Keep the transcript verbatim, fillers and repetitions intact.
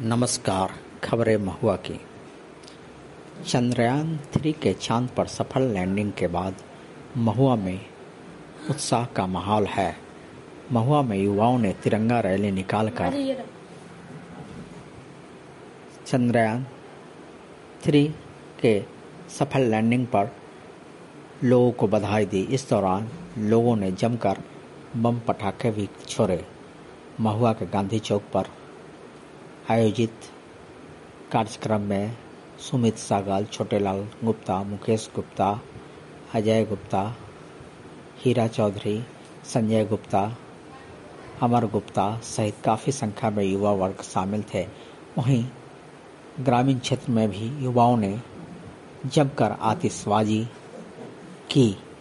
नमस्कार। खबरें महुआ की। चंद्रयान थ्री के चांद पर सफल लैंडिंग के बाद महुआ में उत्साह का माहौल है। महुआ में युवाओं ने तिरंगा रैली निकालकर चंद्रयान थ्री के सफल लैंडिंग पर लोगों को बधाई दी। इस दौरान लोगों ने जमकर बम पटाखे भी छोड़े। महुआ के गांधी चौक पर आयोजित कार्यक्रम में सुमित सागाल, छोटेलाल गुप्ता, मुकेश गुप्ता, अजय गुप्ता, हीरा चौधरी, संजय गुप्ता, अमर गुप्ता सहित काफ़ी संख्या में युवा वर्ग शामिल थे। वहीं ग्रामीण क्षेत्र में भी युवाओं ने जमकर आतिशबाजी की।